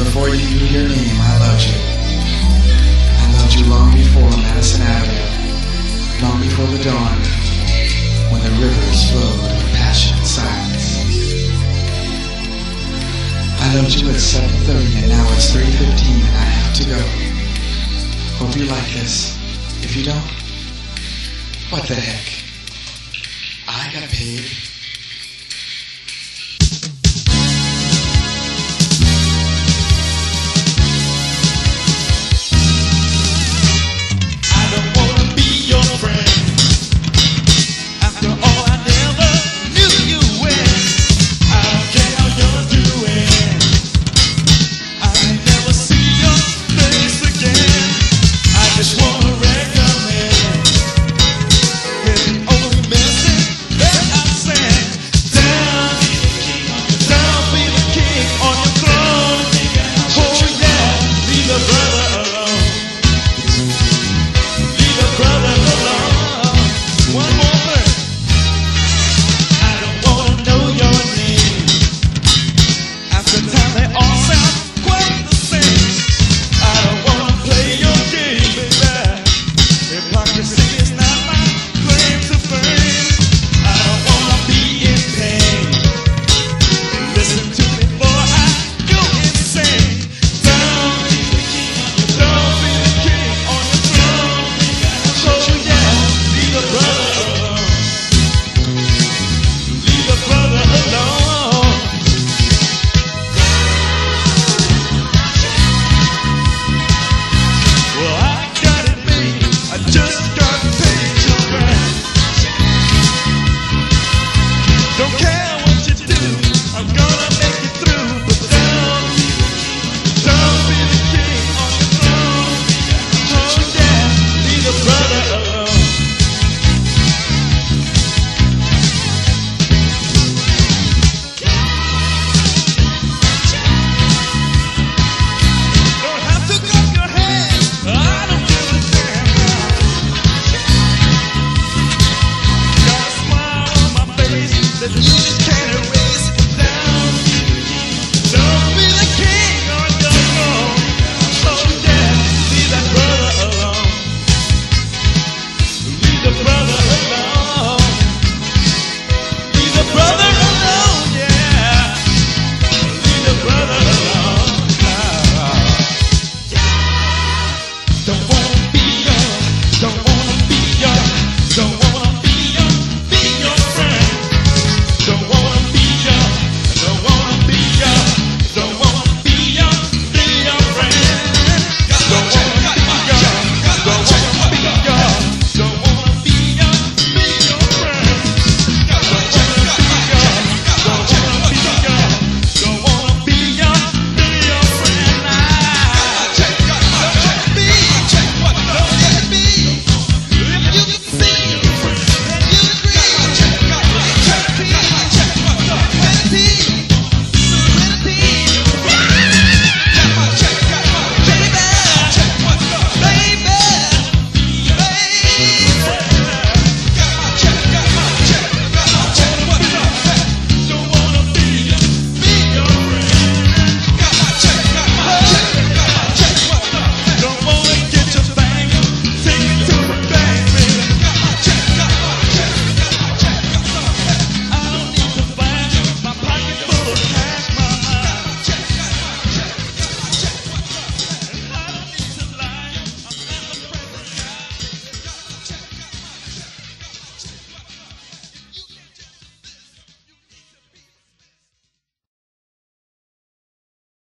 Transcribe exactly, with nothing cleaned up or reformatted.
before you knew your name, I loved you. I loved you long before Madison Avenue, long before the dawn, when the rivers flowed with passion and silence. I loved you at seven thirty and now it's three fifteen and I have to go. Hope you like this. If you don't, what the heck? I got paid